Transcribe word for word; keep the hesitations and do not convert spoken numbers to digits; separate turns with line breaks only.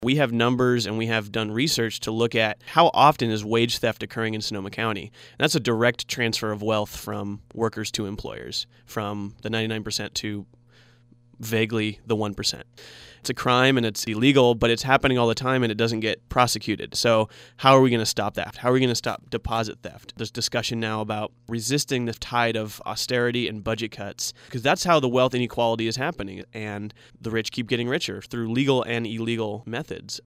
We have numbers and we have done research to look at how often is wage theft occurring in Sonoma County. And that's a direct transfer of wealth from workers to employers, from the ninety-nine percent to vaguely the one percent. It's a crime and it's illegal, but it's happening all the time and it doesn't get prosecuted. So how are we going to stop that? How are we going to stop deposit theft? There's discussion now about resisting the tide of austerity and budget cuts, because that's how the wealth inequality is happening. And the rich keep getting richer through legal and illegal methods.